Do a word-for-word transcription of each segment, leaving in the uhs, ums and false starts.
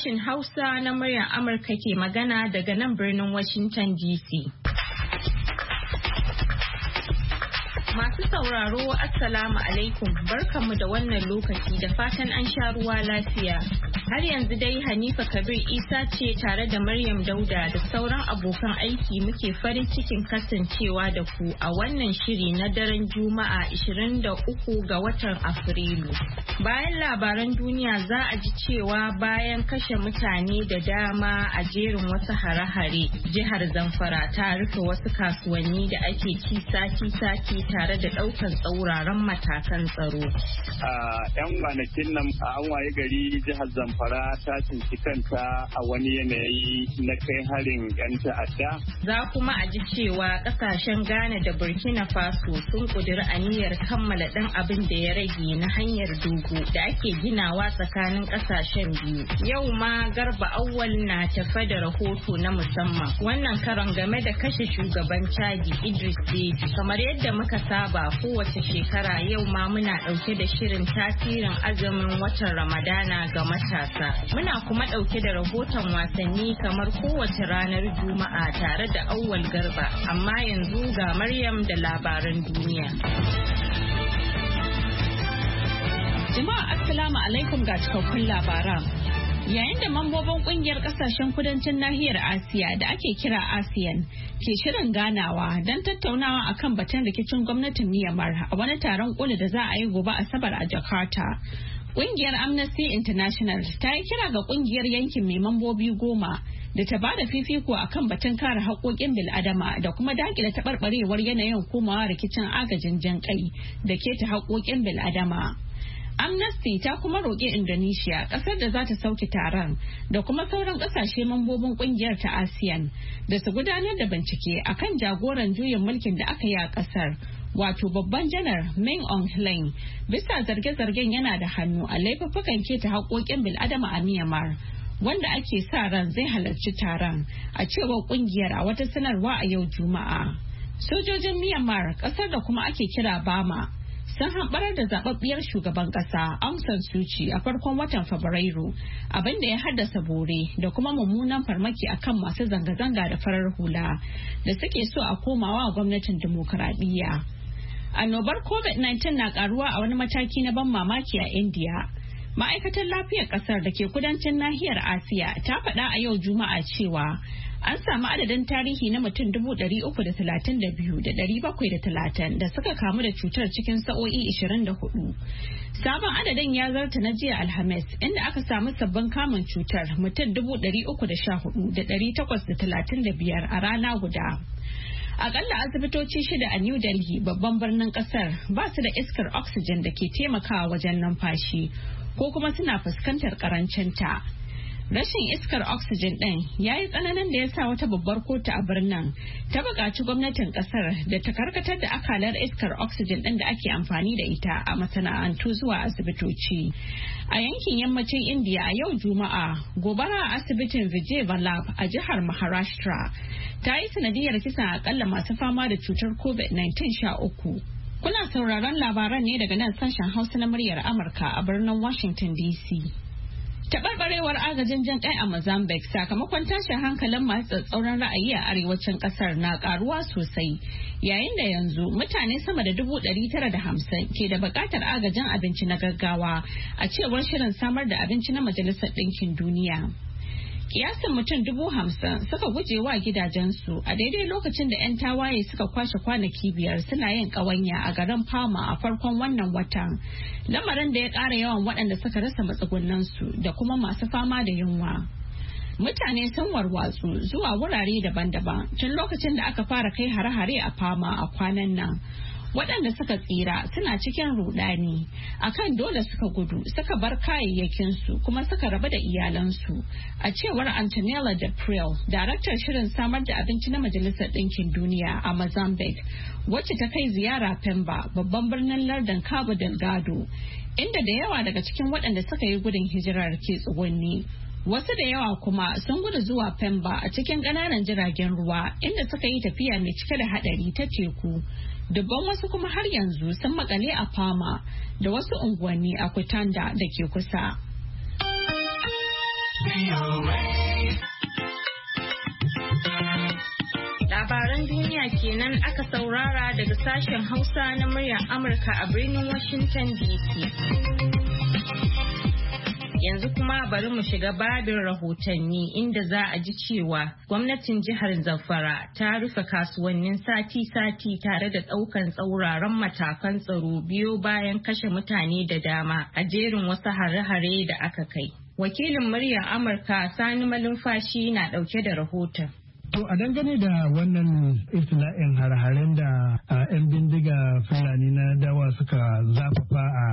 Sashin Hausa na muryar Amurka ke magana daga nan birnin Washington D C. Masu sauraro, Assalamu alaikum, barkanmu da wannan lokaci da fatan an sha ruwa lafiya. Har yanzu dai Hanifa Kabir Isa ce tare da Maryam Dauda da sauran abokan aiki muke farin cikin kasancewa da ku a wannan shiri na daren Juma'a ishirin da uku ga watan Afrilu. Bayan labaran duniya za a ji cewa bayan kashe mutane da dama a jerin wasu hare-hare, jihar Zamfara ta rufe wasu kasuwanni da ake ci sati-sati tare da ɗaukan tsauraran matakan tsaro. A 'yan kwanakin nan an waye gari jihar Zamfara ta cinci kanta a wani yanayi na kai harin 'yan ta'adda. Za kuma a ji cewa ƙasashen Ghana da Burkina Faso sun ƙudiri aniyar kammala ɗan abin da ya rage na hanyar dogo da ake ginawa tsakanin ƙasashen biyu. Yau ma Garba Auwal na tafe da rahoto na musamman. Wannan karon game da kashe shugaban Chadi Idris Deby. Kamar yadda muka saba kowace shekara yau ma muna ɗauke da shirin tasirin azumin watan Ramadana ga matasa. Muna kuma ɗauke da rahoton wasanni kamar kowace ranar Juma'a tare da Auwal Garba. Amma yanzu ga Maryam da labaran duniya. Jama'a Assalamu alaikum ga cikakkun labaran. Yayin da mambobin kungiyar kasashen kudancin nahiyar Asiya da ake kira ASEAN ke shirin ganawa don tattaunawa akan batun rikicin gwamnatin Myanmar a wani taron koli da za a yi gobe Asabar a Jakarta. Kungiyar Amnesty International ta yi kira ga kungiyar yankin mai mambobi goma da ta bada fifiko akan batun kare haƙoƙin bil'adama da kuma dakile taɓarɓarewar yanayin komawa rikicin agajin jan kai da keta haƙoƙin bil'adama. Amnesty ta kuma roƙi Indonesia, ƙasar da za ta sauke taron, da kuma sauran ƙasashe mambobin ƙungiyar ta ASEAN da su gudanar da bincike akan jagoran juyin mulkin da aka yi a ƙasar, wato babban janar Min Aung Hlaing, bisa zarge-zargen yana da hannu a laifuffukan keta haƙoƙin bil'adama a Myanmar, wanda ake sa ran zai halarci taron, a cewar ƙungiyar a wata sanarwa a yau Juma'a. Sojojin Myanmar, ƙasar da kuma ake kira Bama, sun hamɓarar da zababbiyar shugaban ƙasa Aung San Suu Kyi a farkon watan Fabrairu, abin da ya haddasa bore da kuma mummunan farmaki akan masu zanga-zanga da farar hula da suke so a komawa gwamnatin dimokuraɗiyya. Annobar covid nineteen na karuwa a wani mataki na ban mamaki a India. Ma'aikatar lafiyar ƙasar da ke kudancin nahiyar Asiya ta faɗa a yau Juma'a cewa an samu adadin tarihi na mutum dubu ɗari uku da talatin da biyu da ɗari bakwai da talatin da suka kamu da cutar cikin sa'o'i ishirin da hudu. Sabon adadin ya zarta na jiya Alhamis, inda aka samu sabbin kamun cutar mutum dubu ɗari uku da sha hudu da ɗari takwas da talatin da biyar a rana guda. Akalla asibitoci shida a New Delhi, babban birnin kasar, ba su da iskar oxygen da ke taimakawa wajen numfashi, ko kuma suna fuskantar karancinta. Rashin iskar oxygen ɗin ya yi tsananin da ya sa wata babbar kotu a birnin ta buƙaci gwamnatin ƙasar da ta karkatar da akalar iskar oxygen ɗin da ake amfani da ita a masana'antu zuwa asibitoci. A yankin yammacin India a yau Juma'a, gobara a asibitin Vijay Vallabh a jihar Maharashtra ta yi sanadiyar kisan akalla masu fama da cutar covid nineteen sha uku. Kuna sauraron labaran ne daga nan sashen Hausa na muryar Amurka a birnin Washington D C. Taɓarɓarewar agajin jan kai a Mozambique sakamakon tashin hankalin masu tsatsauran ra'ayi a arewacin ƙasar na ƙaruwa sosai, yayin da yanzu mutane sama da dubu ɗari tara da hamsin ke da buƙatar agajin abinci na gaggawa a cewar shirin samar da abinci na Majalisar Ɗinkin Duniya. Kiyasin mutum dubu hamsin suka guje wa gidajensu a daidai lokacin da 'yan tawaye suka kwashe kwanaki biyar suna yin ƙawanya a garin Palma a farkon wannan watan, lamarin da ya ƙara yawan waɗanda suka rasa matsugunansu da kuma masu fama da yunwa. Mutane sun warwatsu zuwa wurare daban-daban tun lokacin da aka fara kai hare-hare a Palma a kwanan nan. Waɗanda suka tsira suna cikin rudani akan dole suka gudu suka bar kayayyakinsu kuma suka rabu da iyalansu, a cewar Antonella Deprel, daraktar shirin samar da abinci na Majalisar Ɗinkin Duniya a Mozambique, wacce ta kai ziyara Pemba, babban birnin lardin Cabo Delgado, inda da yawa daga cikin waɗanda suka yi gudun hijirar ke tsugunni. Wasu da yawa kuma sun gudu zuwa Pemba a cikin ƙananan jiragen ruwa inda suka yi tafiya mai cike da haɗari ta teku. Dubban wasu kuma har yanzu sun makale a Palma da wasu unguwanni a Kutanda da ke kusa. Labaran duniya kenan aka saurara daga sashen Hausa na muryar Amurka a birnin Washington D C. Yanzu kuma bari mu shiga babin rahotanni inda za a ji cewa gwamnatin jihar Zamfara ta rufe kasuwannin sati-sati tare da ɗaukan tsauraran matakan tsaro biyo bayan kashe mutane da dama a jerin wasu hare-hare da aka kai. Wakilin muryar Amurka Sani Malumfashi na ɗauke da rahoton. To a dangane da wannan iftila'in har-haren da yan bindiga Fulani na dawa suka zafafa a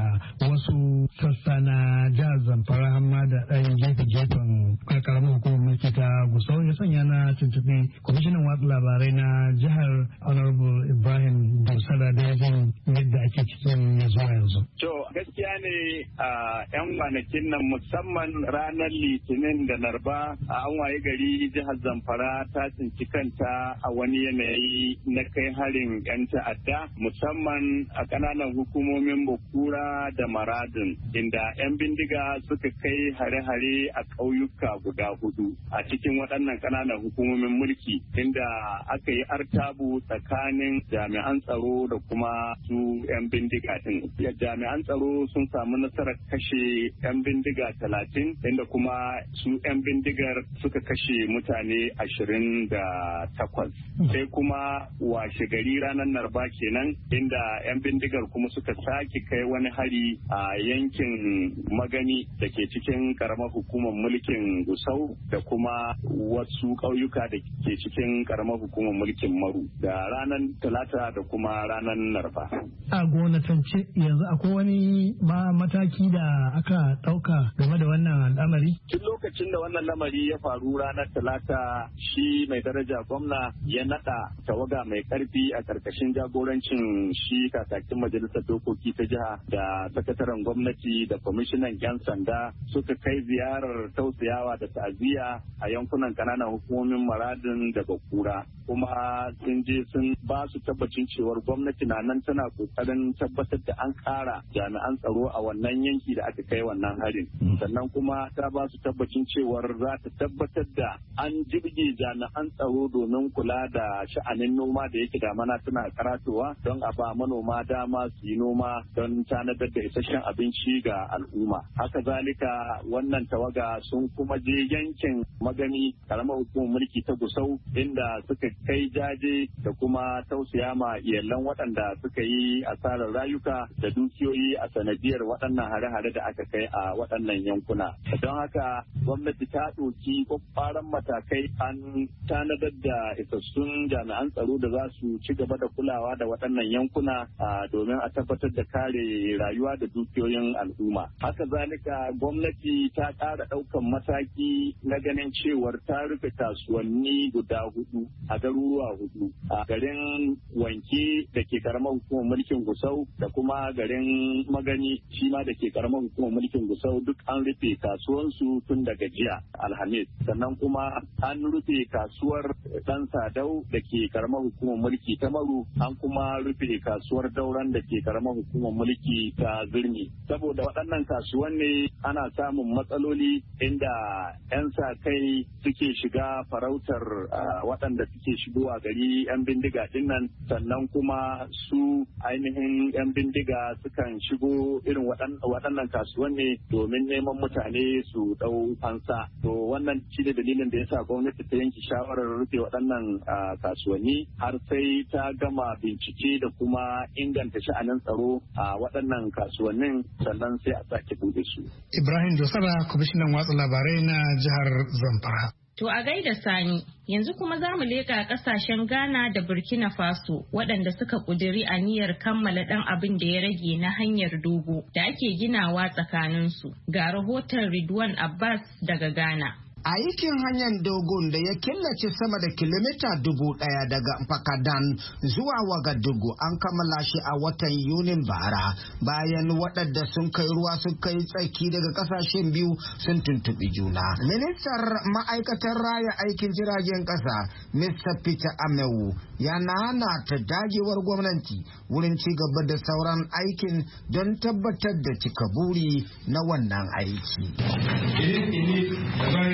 wasu sassa na jihar Zamfara hamma da ɗan gefe-gefen karamar hukumar mulki ta Gusau ya sanya na tuntuɓi kwamishinan watsa labarai na jihar Honorable Ibrahim Dosara da jin yadda ake cikin ya zuwa yanzu. To gaskiya ne a yan kwanakin nan musamman ranar Litinin da Narba a an waye gari jihar Zamfara ta tsinci kanta a wani yanayi na kai harin 'yan ta'adda musamman a ƙananan hukumomin Bukura da Maradin inda 'yan bindiga suka kai hare-hare a ƙauyuka guda hudu a cikin waɗannan ƙananan hukumomin mulki inda aka yi artabu tsakanin jami'an tsaro da kuma su 'yan bindiga din. Jami'an tsaro sun samu nasarar kashe 'yan bindiga talatin inda kuma su 'yan bindigar suka kashe mutane ashirin da takwas sai kuma washe gari ranar Narba kenan inda 'yan bindigar kuma suka sake kai wani hari a yankin Magani da ke cikin karamar hukumar mulkin Gusau da kuma wasu ƙauyuka da ke cikin karamar hukumar mulkin Maru da ranar Talata da kuma ranar Narba. A gonatance yanzu akwai wani ma mataki da aka ɗauka game da wannan al'amari? Tun lokacin da wannan lamari ya faru ranar Talata shi mai daraja gwamna ya nada tawaga mai karfi a karkashin jagorancin shi kakakin majalisar dokoki ta jiha da sakataren gwamnati da kwamishinan yan sanda suka kai ziyarar tausayawa da ta'aziyya a yankunan kananan hukumomin Maradin da Bakura kuma sun je sun ba su tabbacin cewar gwamnati na nan tana kokarin tabbatar da an kara jami'an tsaro a wannan yanki da aka kai wannan harin sannan kuma ta ba su tabbacin cewar za ta tabbatar da an jirge jami'an tsaro domin kula da sha'anin noma da yake damana tana karatowa don a ba manoma dama su yi noma don tanadar da isasshen abinci ga al'umma. Haka zalika wannan tawaga sun kuma je yankin Magani karamar hukumar mulki ta Gusau inda suka kai jaje da kuma tausaya ma iyalan waɗanda suka yi asarar rayuka da dukiyoyi a sanadiyar waɗannan hare-hare da aka kai a waɗannan yankuna. Don haka gwamnati ta ɗauki ƙwaƙƙwaran matakai an tanadar da isassun jami'an tsaro da za su ci gaba da kulawa da waɗannan yankuna domin a tabbatar da kare rayuwa da dukiyoyin al'umma. Haka zalika gwamnati ta ƙara ɗaukan mataki na ganin cewar ta rufe kasuwanni guda hudu a garuruwa hudu a garin Wanke da ke karamar hukumar mulkin Gusau da kuma garin Magani shi ma da ke karamar hukumar mulkin Gusau duk an rufe kasuwansu tun daga jiya Alhamis sannan kuma an rufe kasuwar Dan Sadau da ke karamar hukumar mulki ta Maru an kuma rufe kasuwar Dauran da ke karamar hukumar mulki ta Zirmi saboda waɗannan kasuwanni ana samun matsaloli inda 'yan sa kai suke shiga farautar waɗanda suke shigowa gari 'yan bindiga dinnan sannan kuma su ainihin 'yan bindiga sukan shigo irin waɗannan kasuwanni domin neman mutane su ɗau fansa to wannan shi ne dalilin da yasa gwamnati ta yanke shawarar rufe waɗannan kasuwanni har sai ta gama bincike da kuma inganta sha'anin tsaro a waɗannan kasuwannin sannan sai a sake buɗe su. Ibrahim Dosara, kwamishinan watsa labarai na jihar Zamfara. To a gaida Sani, yanzu kuma za mu leƙa ƙasashen Ghana da Burkina Faso waɗanda suka ƙudiri aniyar kammala ɗan abin da ya rage na hanyar dogo da ake ginawa tsakaninsu. Ga rahoton Ridwan Abbas daga Ghana. Aikin hanyar dogon da ya killace sama da kilomita dubu ɗaya daga Mpakadan zuwa Wagadugu an kammala shi a watan Yunin bara bayan waɗanda sun kai ruwa sun kai tsaki daga ƙasashen biyu sun tuntuɓi juna. Ministar ma'aikatar raya aikin jiragen ƙasa Mister Peter Amewu ya nana ta dagewar gwamnati wurin ci gaba da sauran aikin don tabbatar da cika buri na wannan aiki.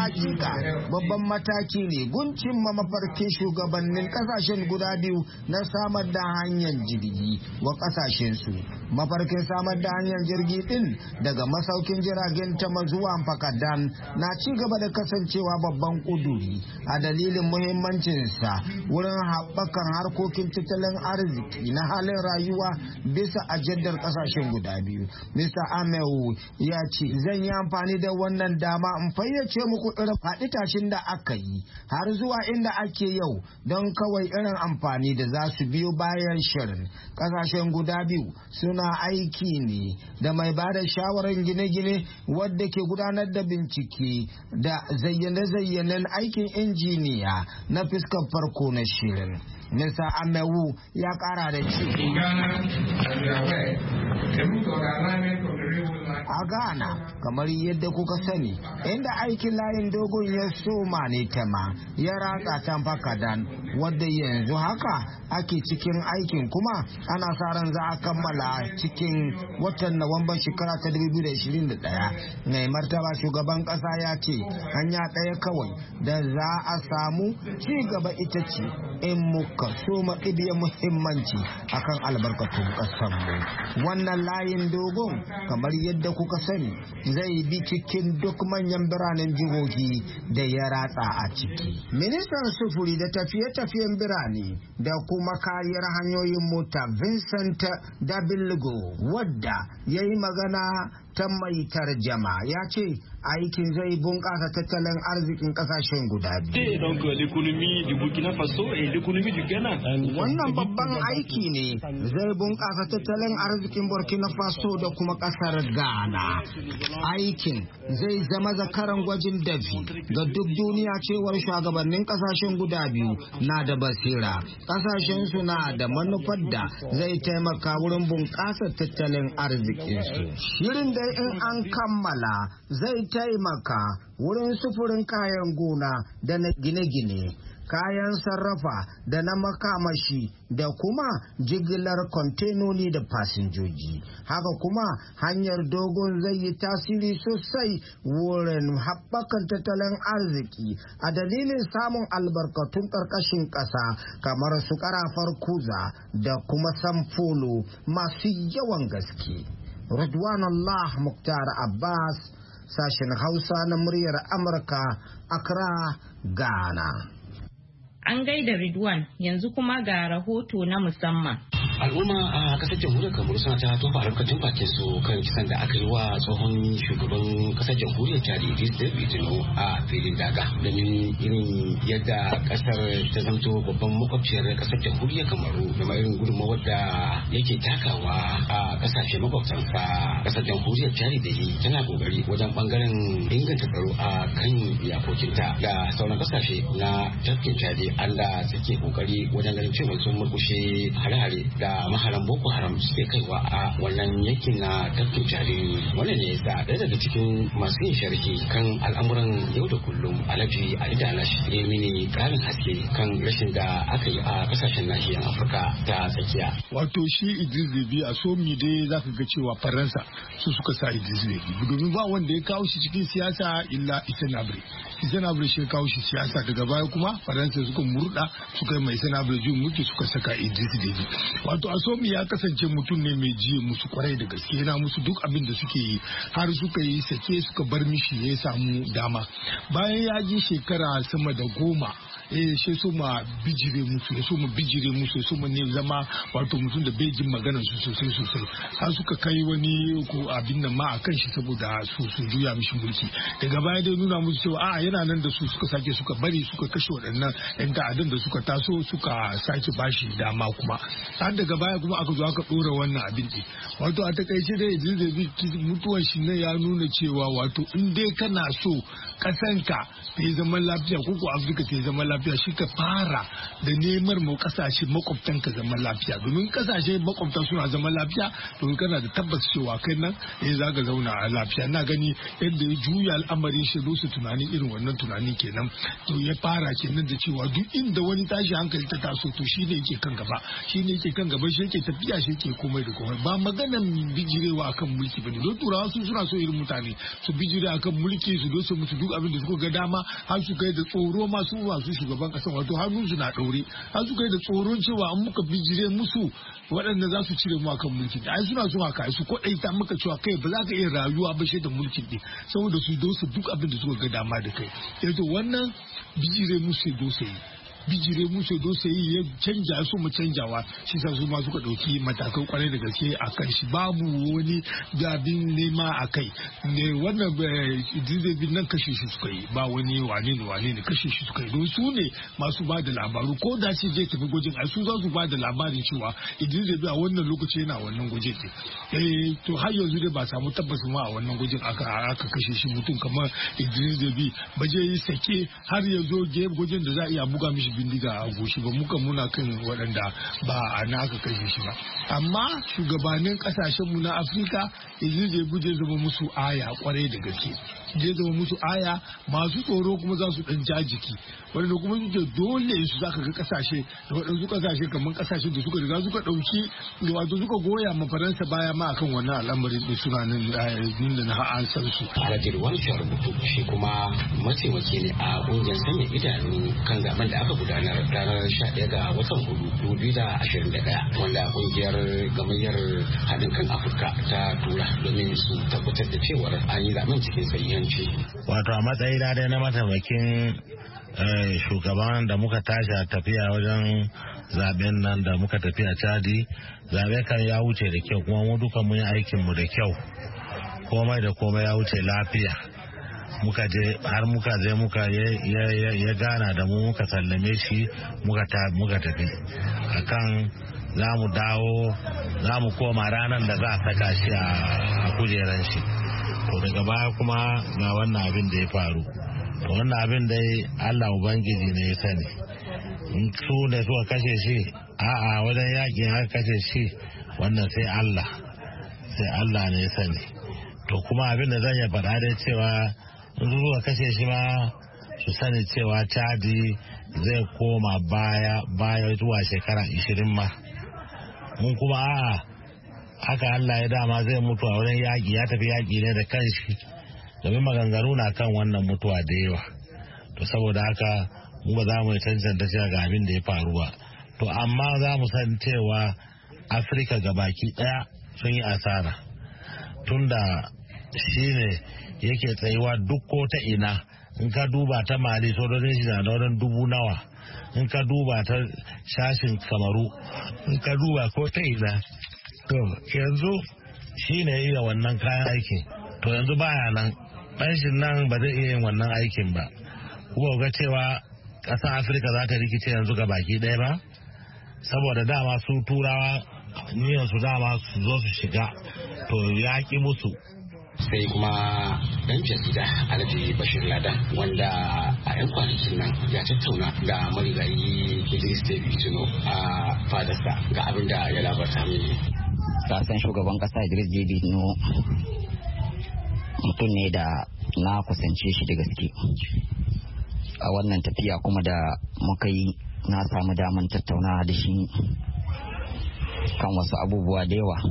hakika babban mataki ne guncin ma mafarkin shugabannin kasashen guda biyu na samar da hanyar jirgi wa kasashen su. Mafarkin samar da hanyar jirgi din daga masaukin jiragen Tama zuwa Mpakadan na ci gaba da kasancewa babban kuduri a dalilin muhimmancinsa wurin haɓakan harkokin tattalin arziki na halin rayuwa bisa ajandar kasashen guda biyu. Mister Amewu ya ce zan yi amfani da wannan dama in fayyace muku irin faɗi tashin da aka yi har zuwa inda ake yau don kawai irin amfani da za su biyo bayan shirin. Kasashen guda biyu suna aiki ne da mai ba da shawarar gine-gine wadda ke gudanar da bincike da zayyane-zayyanen aikin injiniya na fuskar farko na shirin. Mister Amewu ya kara da ce a Ghana, kamar yadda kuka sani, inda aikin layin dogon ya soma ne Tema ya ratsa ta Mpakadan, wadda yanzu haka ake cikin aikin kuma ana sa ran za a kammala cikin watan Nuwamban shekara ta dubu biyu da ishirin da ɗaya. Mai martaba shugaban kasa ya ce hanya ɗaya kawai da za a samu ci gaba ita ce in muka soma ɗibiya muhimmanci akan albarkatun ƙasarmu. Wannan layin dogon kamar yadda kuka sani zai bi cikin duk manyan biranen jihohi da ya ratsa a ciki. Ministan sufuri da tafiye-tafiyen birane da kuma kariyar hanyoyin mota Vincent Dabilgo wadda ya yi magana ta mai tarjama ya ce aikin zai bunƙasa tattalin arzikin ƙasashen guda biyu. Wannan babban aiki ne zai bunƙasa tattalin arzikin Burkina Faso da kuma ƙasar Ghana. Aikin zai zama zakaran gwajin dafi ga duk duniya cewar shugabannin ƙasashen guda biyu na da basira. Ƙasashen su na da manufar da zai taimaka wurin bunƙasa tattalin arzikinsu. Shirin da in an kammala zai taimaka wurin sufurin kayan gona da na gine-gine, kayan sarrafa da na makamashi da kuma jigilar kwantenoni da fasinjoji. Haka kuma hanyar dogon zai yi tasiri sosai wurin haɓakan tattalin arziki a dalilin samun albarkatun ƙarƙashin ƙasa kamar su ƙarafar kuza da kuma samfolo masu yawan gaske. Ridwanullah Muktar Abbas, sashen Hausa na muryar Amurka, Accra, Ghana. An gaida Ridwan, yanzu kuma ga rahoto na musamman. Al'umma a kasar jamhuriyar Kamaru suna ta tofa albarkacin bakin su kan kisan da aka yi wa tsohon shugaban kasar jamhuriyar Chad Idriss Déby Itno a filin daga, domin irin yadda kasar ta zanto babban makwabciyar kasar jamhuriyar Kamaru da ma irin gudunmawar da yake takawa a kasashe makwabtansa. Kasar jamhuriyar Chad da yi tana kokari wajen bangaren inganta tsaro a kan iyakokinta da sauran kasashe na tafkin Chad, Allah suke kokari wajen ganin cewa sun murkushe hare-hare da maharan Boko Haram suke kaiwa a wannan yankin na tafkin Chadi. Wannan ne yasa ɗaya daga cikin masu yin sharhi kan al'amuran yau da kullum, Alhaji Ali Dalash, ya mini ƙarin haske kan rashin da aka yi a kasashen nahiyar Afirka ta tsakiya. Wato shi Idriss Déby a so mi dai zaka ga cewa Faransa su suka sa Idriss Déby, domin ba wanda ya kawo shi cikin siyasa illa Isenabre. Isenabre shi ya kawo shi siyasa, daga baya kuma Faransa suka murda suka yi mai Isenabre jin mulki suka saka Idriss Déby. Wato Asomi ya kasance mutum ne mai jiye musu kwarai da gaske, yana musu duk abin da suke yi har suka yi sake suka bar mishi ya samu dama. Bayan ya ji shekara sama da goma eh shi so ma bijire musu ya so ma bijire musu ya so ma ne zama wato mutum da bai jin maganar su sosai sosai, har suka kai wani ko abin nan ma akan shi saboda su su juya mishi mulki. Daga baya dai nuna musu cewa a yana nan da su, suka sake suka bari suka kashe waɗannan yan ta'addan da suka taso suka sake bashi dama kuma har daga baya kuma aka zo aka ɗora wannan abin ɗin. Wato a takaice dai Idriss mutuwan shi ne ya nuna cewa wato in dai kana so ƙasanka ta yi zaman lafiya ko ko Afirka ta yi zaman lafiya, shi ka fara da neman mu kasashe makwabtanka zaman lafiya, domin kasashe makwabtan suna zaman lafiya domin kana da tabbas cewa kai nan eh za ka zauna a lafiya. Na gani yadda ya juya al'amarin shi su tunanin irin wannan tunanin kenan, to ya fara kenan da cewa duk inda wani tashi hankali ta taso to shi ne yake kan gaba, shi ne yake kan gaba, shi yake tafiya, shi yake komai da komai. Ba maganan bijirewa akan mulki bane, don turawa su suna so irin mutane su bijire akan mulki su zo su musu duk duk abin da suka ga dama har su kai da tsoro masu masu shugaban kasan wato hannun su na daure har su kai da tsoron cewa an muka bijire musu waɗanda za su cire mu akan mulkin ai suna so haka su kodaita muka cewa kai ba za ka iya rayuwa ba shi da mulkin din saboda su dosa duk abin da suka ga dama da kai yanzu wannan bijire musu dosa yi bijire musu do sai ya canja su mu canjawa shi sa su ma suka dauki matakan kwarai da gaske a kan shi babu wani gabin nema a kai ne wannan bin nan kashe shi suka yi ba wani wane ne wane ne kashe shi suka yi don su ne masu ba da labaru ko da shi zai tafi gwajin ai su za su ba da labarin cewa Idris a wannan lokaci yana wannan gwajin din eh to har yanzu dai ba samu tabbas ma a wannan gwajin aka aka kashe shi mutum kamar Idris Deby ba je yi sake har yanzu ge gwajin da za a iya buga mishi bindiga a goshi ba muka muna kan waɗanda ba a na aka kashe shi ba amma shugabannin kasashenmu na Afirka Idris Deby zai zama musu aya kwarai da gaske zai zama musu aya masu tsoro kuma za su ɗan jajiki wanda kuma suke dole su zaka ga kasashe da waɗansu kasashe kamar kasashe da suka riga suka ɗauki da wato suka goya ma Faransa baya ma akan wannan al'amarin da suna nan da na an san su. Alhaji Ruwan Rubutu shi kuma mataimaki ne a ƙungiyar sanya idanu kan zaben da aka gudanar ranar sha ɗaya ga watan hudu dubu biyu da ashirin da ɗaya wanda ƙungiyar gamayyar haɗin kan Afirka ta tura domin su tabbatar da cewar an yi zaben cikin sahihanci. Wato a matsayina dai na mataimakin shugaban da muka tashi a tafiya wajen zaben nan da muka tafi a Chadi zabe kan ya wuce da kyau kuma mu duka mun yi aikin mu da kyau komai da komai ya wuce lafiya muka je har muka je muka ya gana da mu muka sallame shi muka ta muka tafi akan za mu dawo za mu koma ranar da za a saka shi a kujeran shi to daga baya kuma ga wannan abin da ya faru to wannan abin dai Allah ubangiji ne ya sani su ne suka kashe shi a'a wajen yakin aka kashe shi wannan sai Allah sai Allah ne ya sani to kuma abin da zan ya faɗa dai cewa in suka kashe shi ma su sani cewa Chadi zai koma baya baya zuwa shekara ishirin ma mun kuma a'a haka Allah ya dama zai mutu a wurin yaƙi ya tafi yaƙi ne da kanshi domin maganganu na kan wannan mutuwa da yawa to saboda haka mu ba za mu yi cancanta cewa ga abin da ya faru ba to amma za mu san cewa Afirka gabaki daya sun yi asara tunda shi ne yake tsayuwa duk ko ta ina in ka duba ta Mali sojojin shi na da wurin dubu nawa in ka duba ta shashin Kamaru in ka duba ko ta ina to yanzu shi ne yi wannan kayan aikin to yanzu baya nan ɗanshin nan ba zai iya yin wannan aikin ba kuma ga cewa ƙasar Afirka za ta rikice yanzu ga baki ɗaya ba saboda dama su turawa niyan su dama su zo su shiga to ya ƙi musu. Sai kuma ɗan jarida Alhaji Bashir Ladan wanda a 'yan kwanakin nan ya tattauna da marigayi Idris Deby Itno a fadarsa ga abin da ya labarta mini. Kasan shugaban ƙasa Idris Deby Itno mutum ne da na kusance shi da gaske a wannan tafiya kuma da muka yi na samu daman tattaunawa da shi kan wasu abubuwa da yawa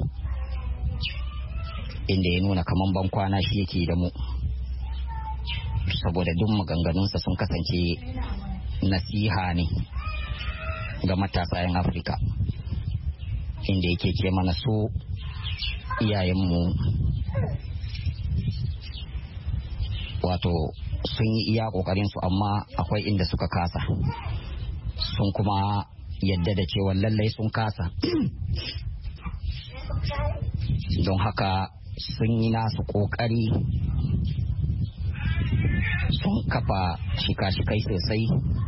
inda ya nuna kaman ban kwana shi yake da mu saboda duk maganganunsa sun kasance nasiha ne ga matasa 'yan Afirka inda yake ce mana so iyayenmu wato sun yi iya kokarin su amma akwai inda suka kasa sun kuma yadda da cewa lallai sun kasa don haka sun yi nasu kokari sun kafa shika-shikai sosai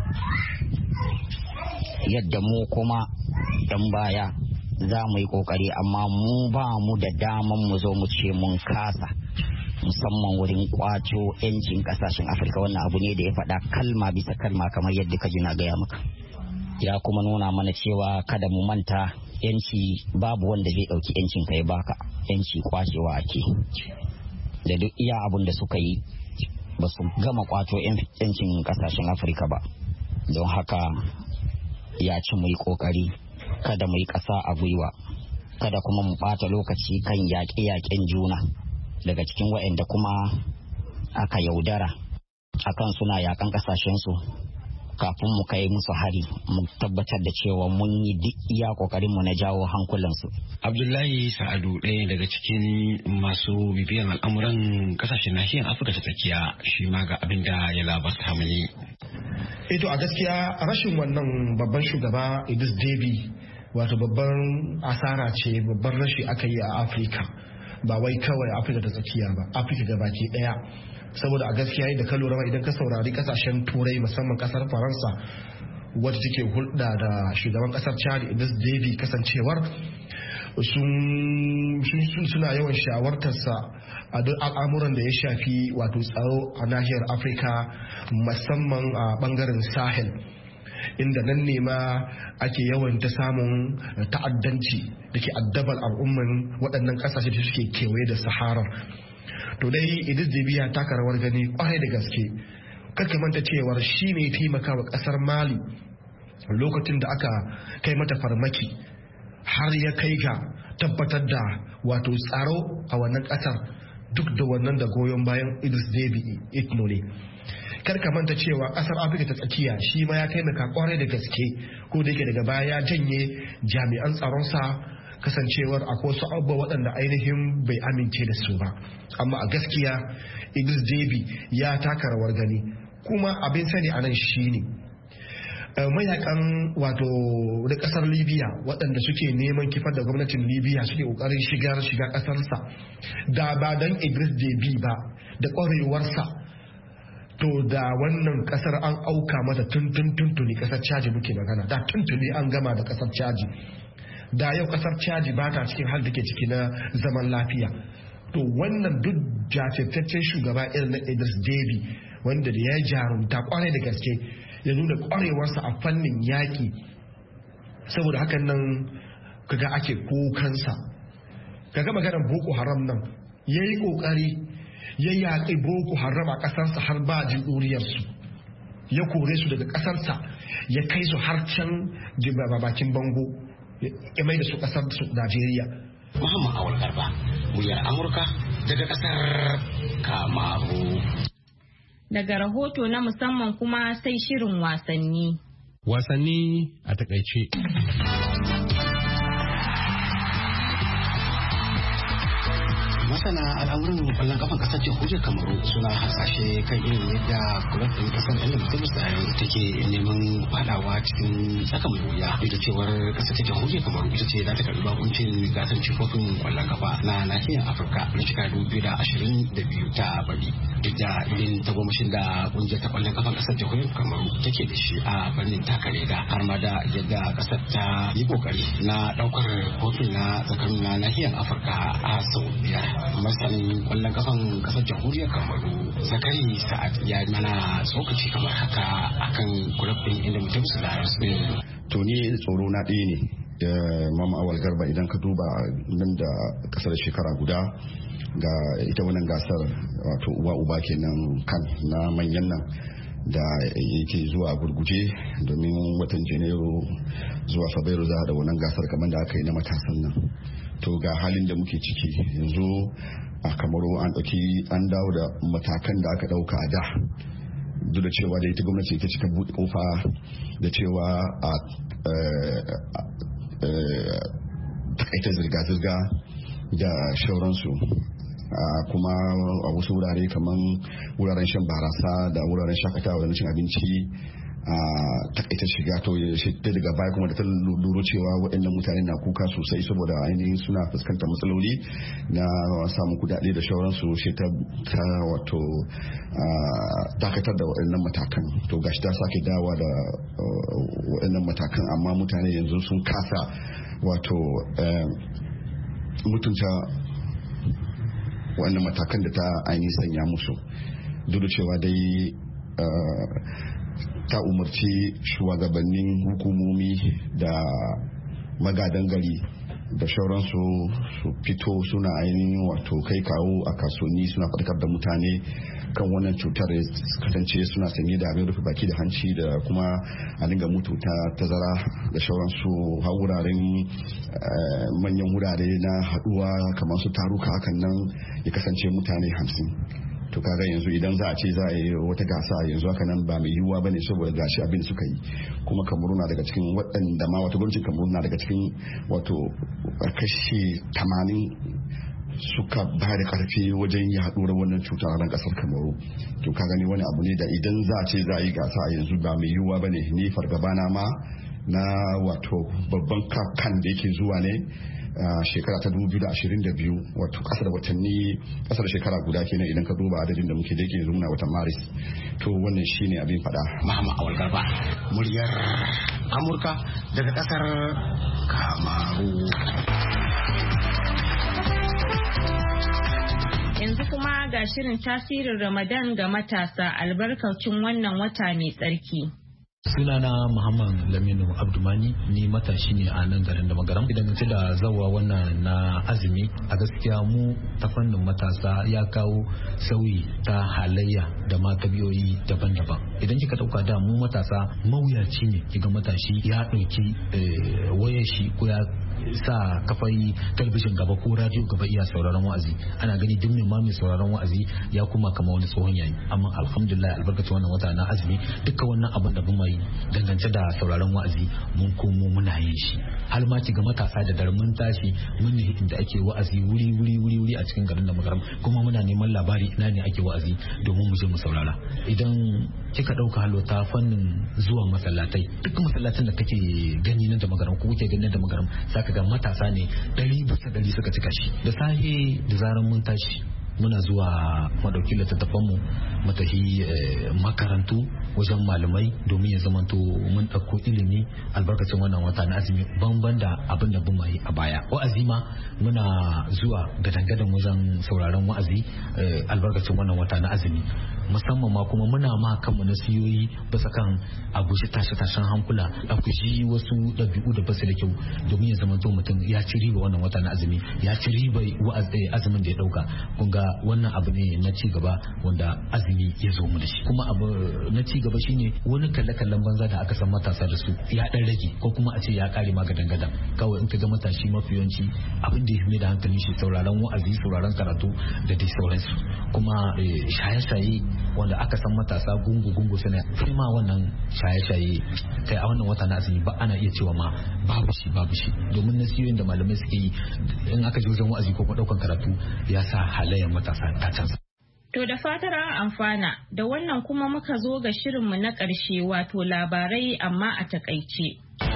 yadda mu kuma yan baya za mu yi kokari amma mu ba mu da daman mu zo mu ce mun kasa musamman wurin kwaco yancin kasashen Afirka. Wannan abu ne da ya faɗa kalma bisa kalma kamar yadda ka ji na gaya maka. Ya kuma nuna mana cewa kada mu manta yanci babu wanda zai ɗauki yancin ka ya baka, yanci kwacewa ake. Da duk iya abun da suka yi ba su gama kwato yancin kasashen Afirka ba. Don haka ya ci mu yi kokari kada mu yi ƙasa a gwiwa, kada kuma mu ɓata lokaci kan yaƙe-yaƙen juna daga cikin waɗanda kuma aka yaudara akan suna yakan kasashensu kafin mu kai musu hari mu tabbatar da cewa mun yi duk iya kokarin mu na jawo hankulansu. Abdullahi Sa'adu ɗaya daga cikin masu bibiyan al'amuran kasashen nahiyar Afirka ta tsakiya shi ma ga abin da ya labarta mani. Eto a gaskiya rashin wannan babban shugaba Idris Deby wato babban asara ce, babban rashi aka yi a Afirka, ba wai kawai Afirka ta tsakiya ba, Afirka gabaki daya. Saboda a gaskiya da ka lura idan ka saurari kasashen turai musamman kasar Faransa wadda take hulɗa da shugaban kasar Chad Idris Deby kasancewar sun suna yawan shawartarsa a duk al'amuran da ya shafi wato tsaro a nahiyar Afirka musamman a bangaren Sahel, inda nan ne ma ake yawan ta samun ta'addanci da ke addabar al'umman waɗannan ƙasashe da suke kewaye da Sahara. To dai Idris Deby ya taka rawar gani kwarai da gaske. Karka manta cewar shi ne ya taimaka wa ƙasar Mali lokacin da aka kai mata farmaki har ya kai ga tabbatar da wato tsaro a wannan ƙasar, duk da wannan da goyon bayan Idris Deby Itno ne. Karka manta cewa kasar Afirka ta tsakiya shi ma ya taimaka kwarai da gaske, ko da yake daga baya ya janye jami'an tsaronsa kasancewar akwai wasu abubuwa waɗanda ainihin bai amince da su ba. Amma a gaskiya Idris Deby ya taka rawar gani, kuma abin sani a nan shi ne mayakan wato da kasar Libya waɗanda suke neman kifar da gwamnatin Libya suke ƙoƙarin shigar shiga ƙasarsa, da ba don Idris Deby ba da ƙwarewarsa to da wannan kasar an auka mata tuntun tuntuni kasar caji muke magana, da tuntuni an gama da kasar caji, da yau kasar caji ba ta cikin hal da ke ciki na zaman lafiya. To wannan duk jajirtaccen shugaba irin na Idris Deby wanda da ya jarumta kwarai da gaske ya nuna kwarewarsa a fannin yaƙi, saboda hakan nan kaga ake kokansa. Kaga maganar Boko Haram nan ya yi ƙoƙari ya yaƙi Boko Haram a ƙasarsa har ba jin ɗuriyarsu, ya kore su daga ƙasarsa ya kai su har can bakin bango ya mai da su ƙasar su Najeriya. Muhammad Awal Garba, muryar Amurka daga ƙasar Kamaru. Daga rahoto na musamman kuma sai shirin wasanni. Wasanni a takaice. Masana al'amuran kwallon kafan kasar jamhuriyar Kamaru suna hasashe kan irin yadda kulab ɗin kasar Elizabeth Style take neman fadawa cikin tsaka mai wuya, duk da cewar kasar ta jamhuriyar Kamaru ita ce za ta karɓi bakuncin gasar cin kofin kwallon kafa na nahiyar Afirka na shekara dubu biyu da ashirin da biyu ta bari. Duk da irin tagomashin da kungiyar ta kwallon kafan kasar jamhuriyar Kamaru take da shi a fannin taka leda, har ma da yadda kasar ta yi kokari na ɗaukar kofin na zakarun na nahiyar Afirka a sau biyar. Masanin kwallon kafan kasar jamhuriyar Kamaru Zakari Sa'ad ya mana tsokaci kamar haka akan kulabin inda mutum su da to ni tsoro na ɗaya ne da Mama Awal Garba, idan ka duba nan da kasar shekara guda ga ita wannan gasar wato uwa uba kenan kan na manyan nan da yake zuwa gurguje, domin watan Janairu zuwa Fabrairu za da wannan gasar kamar da aka yi na matasan nan. To ga halin da muke ciki yanzu a Kamaru an ɗauki an dawo da matakan da aka ɗauka a da, duk da cewa da ita gwamnati ta cika buɗe kofa da cewa a takaita zirga-zirga da shauransu. Uh, kuma a uh, wasu wurare kamar wuraren shan barasa da wuraren shakatawa da cin abinci a uh, takaita shiga to shi daga baya kuma da ta lura cewa waɗannan mutane na kuka sosai saboda ainihin suna fuskantar matsaloli na samun kudade da shauransu shi ta, ta wato uh, dakatar da waɗannan matakan. To gashi ta sake dawa da uh, waɗannan matakan, amma mutane yanzu sun kasa wato uh, mutunta wannan matakan da ta ainihin sanya musu, duk da cewa dai ta umarci shugabannin hukumomi da magadan gari da shauransu su fito suna ainihin wato kai kawo a kasuwanni suna faɗakar da mutane kan wannan cutar, kasance suna sanye da abin rufe baki da hanci da kuma a dinga mutu ta tazara da shauransu har wuraren manyan wurare na haduwa kamar su taruka hakan nan ya kasance mutane hamsin. to kaga yanzu idan za a ce za a yi wata gasa yanzu haka nan ba mai yiwuwa bane saboda gashi abin suka yi kuma Kamaru na daga cikin waɗanda ma wato gwamnatin Kamaru na daga cikin wato kashi tamanin suka ba da karfi wajen yaɗuwar wannan cuta a kasar Kamaru. To ka gani wani abu ne da idan za a ce za a yi gasa a yanzu ba mai yiwuwa bane. Ni fargabana ma na wato babban kan da yake zuwa ne a shekara ta dubu biyu da ashirin da biyu, wato kasar watanni kasar shekara guda kenan idan ka duba adadin da muke da yake yanzu muna watan Maris. To wannan shine abin fada. Mahama Awal Garba, muryar Amurka daga kasar Kamaru. Yanzu kuma ga shirin tasirin Ramadan ga matasa albarkacin wannan wata mai tsarki. Sunana Muhammad Laminu Abdumani, ni matashi ne a nan garin da magaram. Idan ce da zawa wannan na azumi, a gaskiya mu ta fannin matasa ya kawo sauyi ta halayya da ma tabiyoyi daban-daban. Idan kika dauka da mu matasa mawuyaci ne kiga matashi ya dauki wayar shi ko ya sa kafai talabijin gaba ko radio gaba iya sauraron wa'azi. Ana gani duk mai ma mai sauraron wa'azi ya kuma kama wani tsohon yayi. Amma alhamdulillah albarkacin wannan wata na azumi dukkan wannan abin da bamu yi dangance da sauraron wa'azi mun komo muna yin shi. Har ma ki ga matasa da dare mun tashi mun ne inda ake wa'azi wuri wuri wuri wuri a cikin garin da magaram kuma muna neman labari ina ne ake wa'azi domin mu je mu saurara. Idan kika dauka halo ta fannin zuwa masallatai, dukkan masallatan da kake gani nan da magaram ko kuke gani nan da magaram saka ga matasa ne ɗari bisa ɗari suka cika shi. Da safe da zaran mun tashi muna zuwa madauki littattafanmu mu tafi makarantu wajen malamai domin ya zamanto mun ɗauko ilimi albarkacin wannan wata na azumi banban da abin da bamu yi a baya. Wa'azi ma muna zuwa gadan-gadan wajen sauraron wa'azi albarkacin wannan wata na azumi. Musamman ma kuma muna ma kanmu nasiyoyi bisa kan a guji tashe-tashen hankula, a guji wasu ɗabi'u da basu da kyau domin ya zamanto mutum ya ci riba wannan wata na azumi, ya ci riba azumin da ya ɗauka. Kun ga wannan abu ne na ci gaba wanda azumi ya zo mu da shi. Kuma abu na ci gaba shine wani kalle-kallen banza da aka san matasa da su ya dan rage ko kuma a ce ya kare ma gadan-gadan. Kawai in ka ga matashi mafi yawanci abin da ya fi da hankali shi sauraron wa'azi, sauraron karatu da dai sauransu. Kuma shaye-shaye wanda aka san matasa gungu-gungu suna sai ma wannan shaye-shaye kai a wannan wata na azumi ba ana iya cewa ma babu shi babu shi domin nasiyoyin da malamai suke yi in aka je wajen wa'azi ko kuma daukan karatu ya sa halayen matasa ta canza. To da fatar an amfana da wannan kuma muka zo ga shirinmu na ƙarshe wato labarai amma a takaice.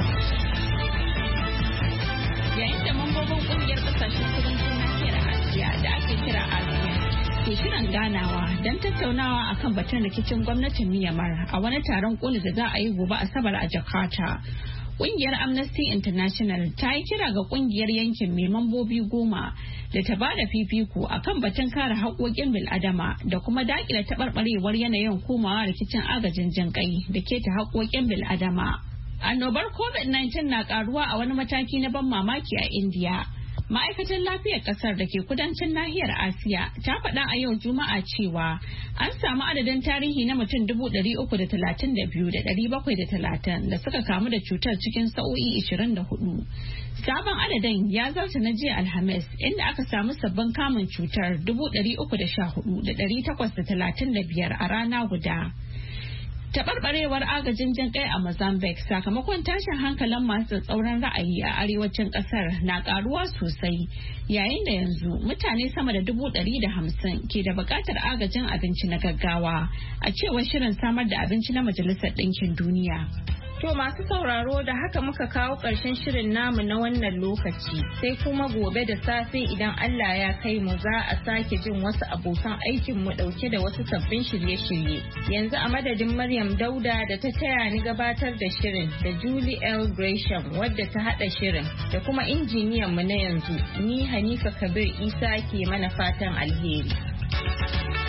Yayin da mambobin ƙungiyar ƙasashen kudancin nahiyar Asiya da ake kira ASEAN ke shirin ganawa don tattaunawa akan batun rikicin gwamnatin Myanmar a wani taron koli da za a yi gobe Asabar a Jakarta. Ƙungiyar Amnesty International ta yi kira ga ƙungiyar yankin mai mambobi goma da ta ba da fifiko a kan batun kare haƙoƙin bil'adama da kuma daƙile taɓarɓarewar yanayin komawa rikicin agajin jinƙai da keta haƙoƙin bil'adama. Annobar COVID nineteen na ƙaruwa a wani mataki na ban mamaki a India. Ma'aikatar lafiyar kasar da ke kudancin nahiyar Asiya ta faɗa a yau Juma'a cewa an samu adadin tarihi na mutum dubu ɗari uku da talatin da biyu da ɗari bakwai da talatin da suka kamu da cutar cikin sa'o'i ishirin da hudu. Sabon adadin ya zarta na jiya Alhamis inda aka samu sabbin kamun cutar dubu ɗari uku da sha hudu da ɗari takwas da talatin da biyar a rana guda. Taɓarɓarewar agajin jin kai a Mozambique sakamakon tashin hankalin masu tsauran ra'ayi a arewacin ƙasar na ƙaruwa sosai yayin da yanzu mutane sama da dubu ɗari da hamsin ke da buƙatar agajin abinci na gaggawa a cewar shirin samar da abinci na Majalisar Ɗinkin Duniya. To masu sauraro da haka muka kawo ƙarshen shirin namu na wannan lokaci sai kuma gobe da safe idan Allah ya kai mu za a sake jin wasu abokan aikin mu ɗauke da wasu sabbin shirye-shirye. Yanzu a madadin Maryam Dauda da ta taya ni gabatar da shirin da Julie L. Gresham wadda ta haɗa shirin da kuma injiniyan mu na yanzu ni Hanifa Kabir Isa ke mana fatan alheri.